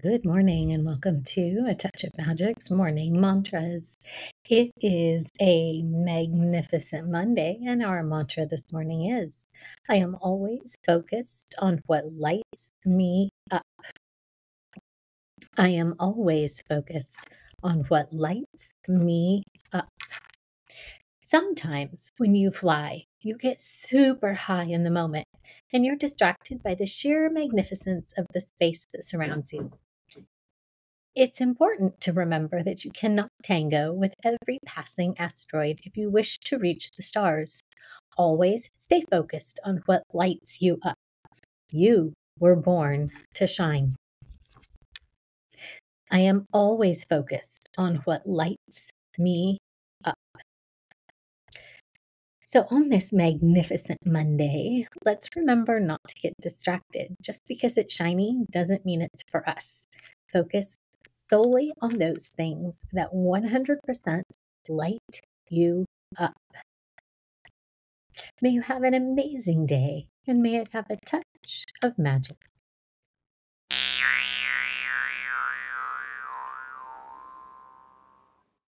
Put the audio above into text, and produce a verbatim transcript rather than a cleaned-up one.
Good morning and welcome to A Touch of Magic's Morning Mantras. It is a magnificent Monday, and our mantra this morning is I am always focused on what lights me up. I am always focused on what lights me up. Sometimes when you fly, you get super high in the moment and you're distracted by the sheer magnificence of the space that surrounds you. It's important to remember that you cannot tango with every passing asteroid if you wish to reach the stars. Always stay focused on what lights you up. You were born to shine. I am always focused on what lights me up. So, on this magnificent Monday, let's remember not to get distracted. Just because it's shiny doesn't mean it's for us. Focus solely on those things that one hundred percent light you up. May you have an amazing day and may it have a touch of magic.